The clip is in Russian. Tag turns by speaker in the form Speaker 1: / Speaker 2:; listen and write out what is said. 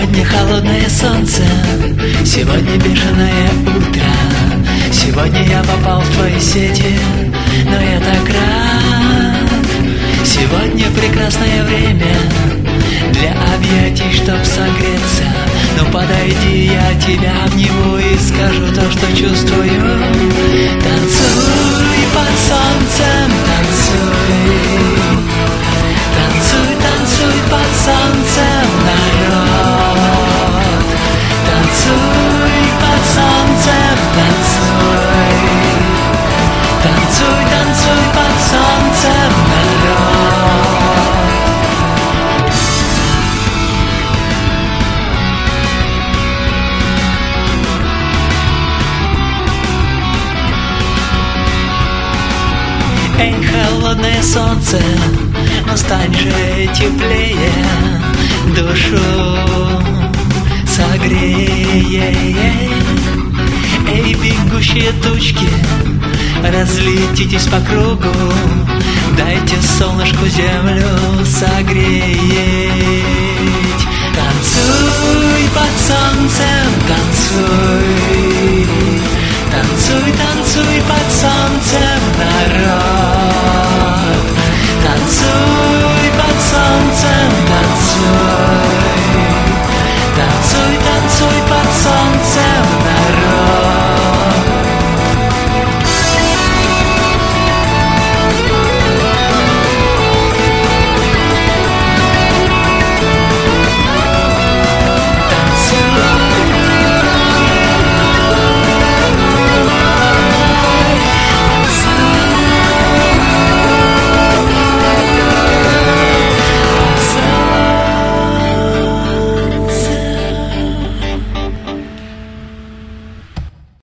Speaker 1: Сегодня холодное солнце, сегодня бешеное утро. Сегодня я попал в твои сети, но я так рад. Сегодня прекрасное время для объятий, чтоб согреться. Ну подойди, я тебя обниму и скажу то, что чувствую. Танцуй под солнцем, танцуй. Танцуй, танцуй под солнцем, народ. Танцуй под солнцем, танцуй. Танцуй, танцуй под солнцем, народ. Эй, холодное солнце, но стань же теплее, душу согрей. Эй, бегущие тучки, разлетитесь по кругу, дайте солнышку землю согреть. Танцуй под солнцем, танцуй.